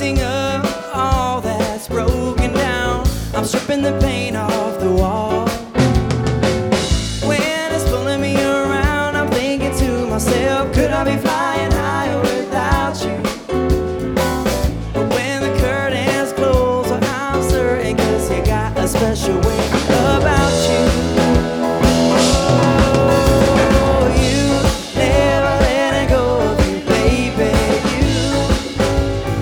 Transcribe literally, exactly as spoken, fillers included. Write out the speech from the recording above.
fixing up all that's broken down. I'm stripping the paint off